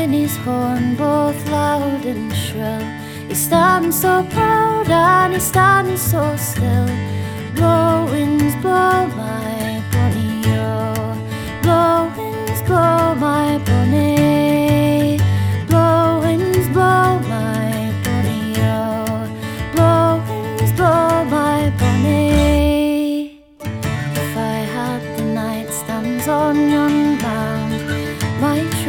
blowing his horn both loud and shrill. He stands so proud and he stands so still. Blow winds blow my bonny o, blow winds blow my bonny. Blow winds blow my bonny o, blow winds blow my bonny.